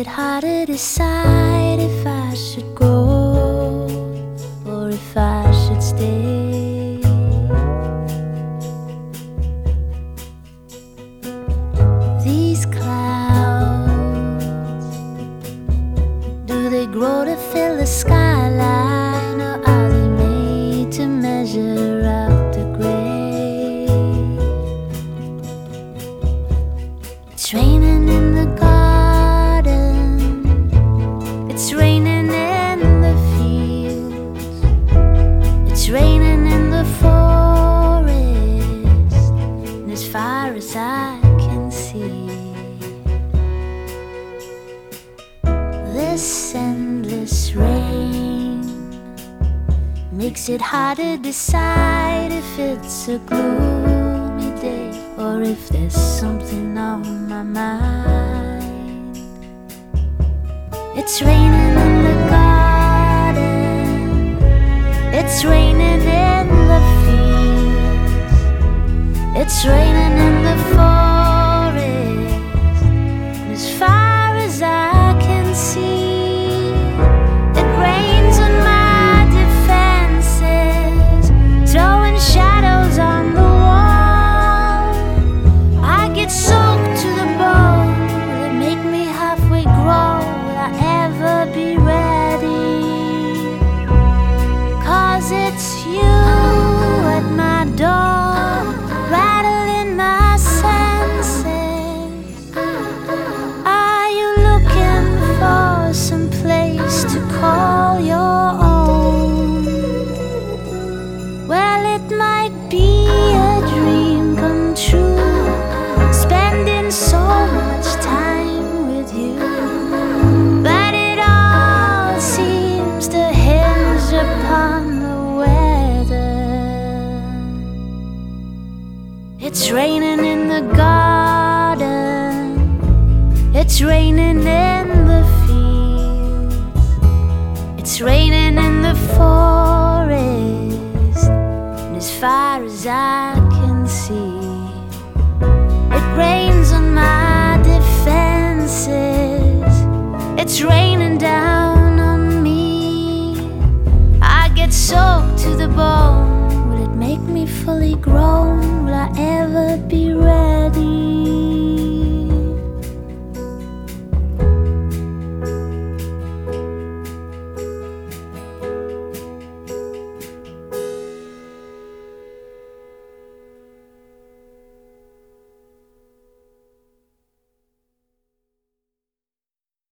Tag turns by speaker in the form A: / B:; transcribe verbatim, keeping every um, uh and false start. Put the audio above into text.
A: it hard to decide if I should go or if I should stay. These clouds, do they grow to fill the skyline, or are they made to measure out the gray? It's raining in the garden, it's raining in the fields, it's raining in the forest, and as far as I can see, this endless rain makes it hard to decide if it's a gloomy day or if there's something on my mind. It's raining in the garden, it's raining in the fields, it's raining in the forest, and as far as I can see, it rains on my defenses, throwing shadows on the wall. I get soaked to the bone, will it make me halfway grow? Will I ever be ready? 'Cause it's you at my door, rattling my senses. Are you looking for some place to call your own? Well, it might be a dream come true, spending so much time with you, but it all seems to hinge upon the weather. It's raining in the garden, it's raining in the fields, it's raining in the forest, and as far as I can see, it rains on my defenses, it's raining down